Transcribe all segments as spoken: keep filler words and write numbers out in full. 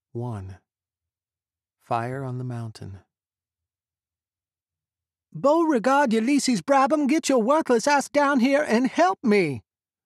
one. Fire on the mountain. Beauregard Ulysses Brabham, get your worthless ass down here and help me!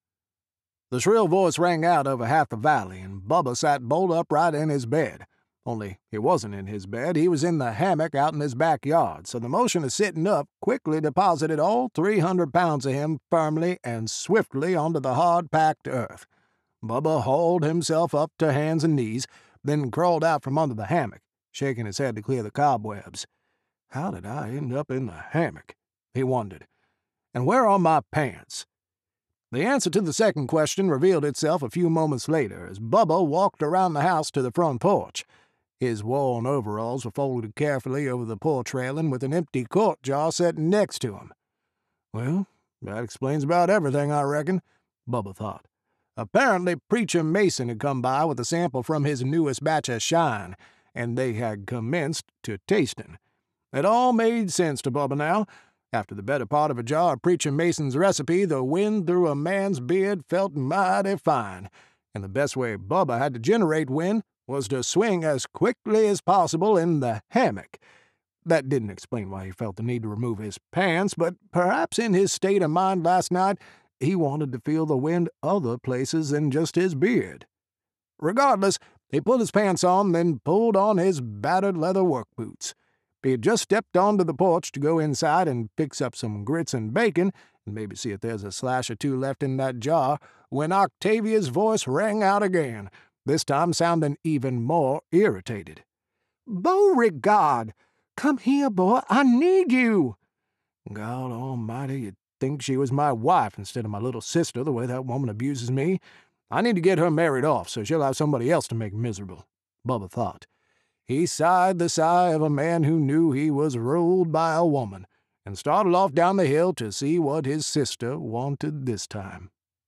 The shrill voice rang out over half the valley, and Bubba sat bolt upright in his bed. Only he wasn't in his bed, he was in the hammock out in his backyard, so the motion of sitting up quickly deposited all three hundred pounds of him firmly and swiftly onto the hard-packed earth. Bubba hauled himself up to hands and knees, then crawled out from under the hammock, shaking his head to clear the cobwebs. How did I end up in the hammock? He wondered. And where are my pants? The answer to the second question revealed itself a few moments later as Bubba walked around the house to the front porch. His worn overalls were folded carefully over the porch railing with an empty quart jar sitting next to him. Well, that explains about everything, I reckon, Bubba thought. Apparently, Preacher Mason had come by with a sample from his newest batch of shine, and they had commenced to tasting. It all made sense to Bubba now. After the better part of a jar of Preacher Mason's recipe, the wind through a man's beard felt mighty fine, and the best way Bubba had to generate wind was to swing as quickly as possible in the hammock. That didn't explain why he felt the need to remove his pants, but perhaps in his state of mind last night, he wanted to feel the wind other places than just his beard. Regardless, he put his pants on, then pulled on his battered leather work boots. He had just stepped onto the porch to go inside and fix up some grits and bacon, and maybe see if there's a slash or two left in that jar, when Octavia's voice rang out again, this time sounding even more irritated. Beauregard! Come here, boy, I need you! God almighty, you'd think she was my wife instead of my little sister, the way that woman abuses me. I need to get her married off so she'll have somebody else to make miserable, Bubba thought. He sighed the sigh of a man who knew he was ruled by a woman, and started off down the hill to see what his sister wanted this time.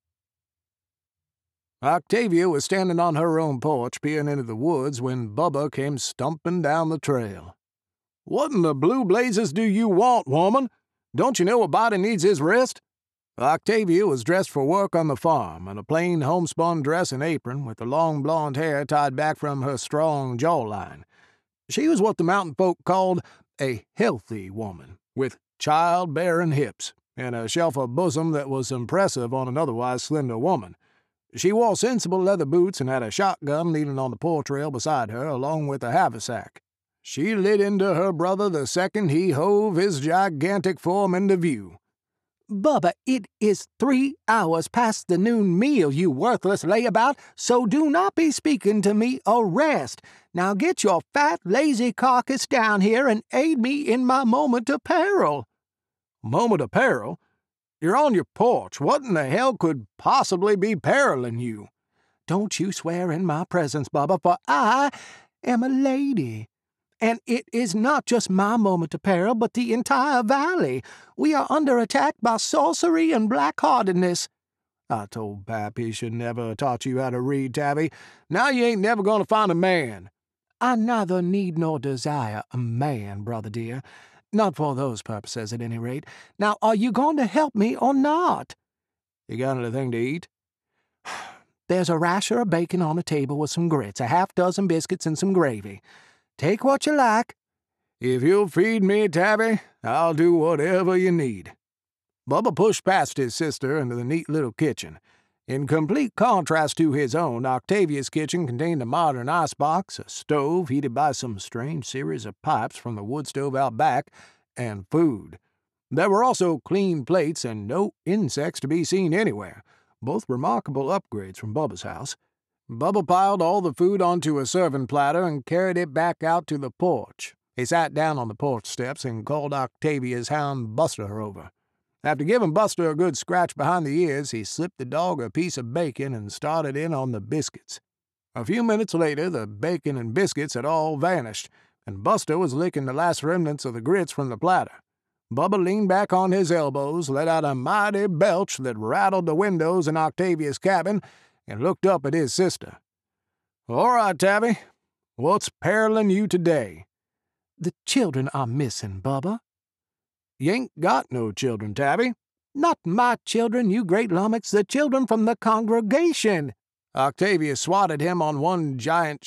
Octavia was standing on her own porch peering into the woods when Bubba came stumping down the trail. "What in the blue blazes do you want, woman? Don't you know a body needs his rest?" Octavia was dressed for work on the farm, in a plain homespun dress and apron, with the long blonde hair tied back from her strong jawline. She was what the mountain folk called a healthy woman, with child-bearing hips, and a shelf of bosom that was impressive on an otherwise slender woman. She wore sensible leather boots and had a shotgun leaning on the porch rail beside her, along with a haversack. She lit into her brother the second he hove his gigantic form into view. Bubba, it is three hours past the noon meal, you worthless layabout, so do not be speaking to me or rest. Now get your fat, lazy carcass down here and aid me in my moment of peril. Moment of peril? You're on your porch. What in the hell could possibly be periling you? Don't you swear in my presence, Bubba, for I am a lady. And it is not just my moment of peril, but the entire valley. We are under attack by sorcery and black-heartedness. I told Pap he should never have taught you how to read, Tabby. Now you ain't never gonna find a man. I neither need nor desire a man, brother dear. Not for those purposes, at any rate. Now, are you going to help me or not? You got anything to eat? There's a rasher of bacon on the table with some grits, a half dozen biscuits, and some gravy. Take what you like. If you'll feed me, Tabby, I'll do whatever you need. Bubba pushed past his sister into the neat little kitchen. In complete contrast to his own, Octavia's kitchen contained a modern icebox, a stove heated by some strange series of pipes from the wood stove out back, and food. There were also clean plates and no insects to be seen anywhere, both remarkable upgrades from Bubba's house. Bubba piled all the food onto a serving platter and carried it back out to the porch. He sat down on the porch steps and called Octavia's hound Buster over. After giving Buster a good scratch behind the ears, he slipped the dog a piece of bacon and started in on the biscuits. A few minutes later, the bacon and biscuits had all vanished, and Buster was licking the last remnants of the grits from the platter. Bubba leaned back on his elbows, let out a mighty belch that rattled the windows in Octavia's cabin, and looked up at his sister. "All right, Tabby, what's periling you today?" "The children are missing, Bubba." "You ain't got no children, Tabby." "Not my children, you great lummox, the children from the congregation." Octavia swatted him on one giant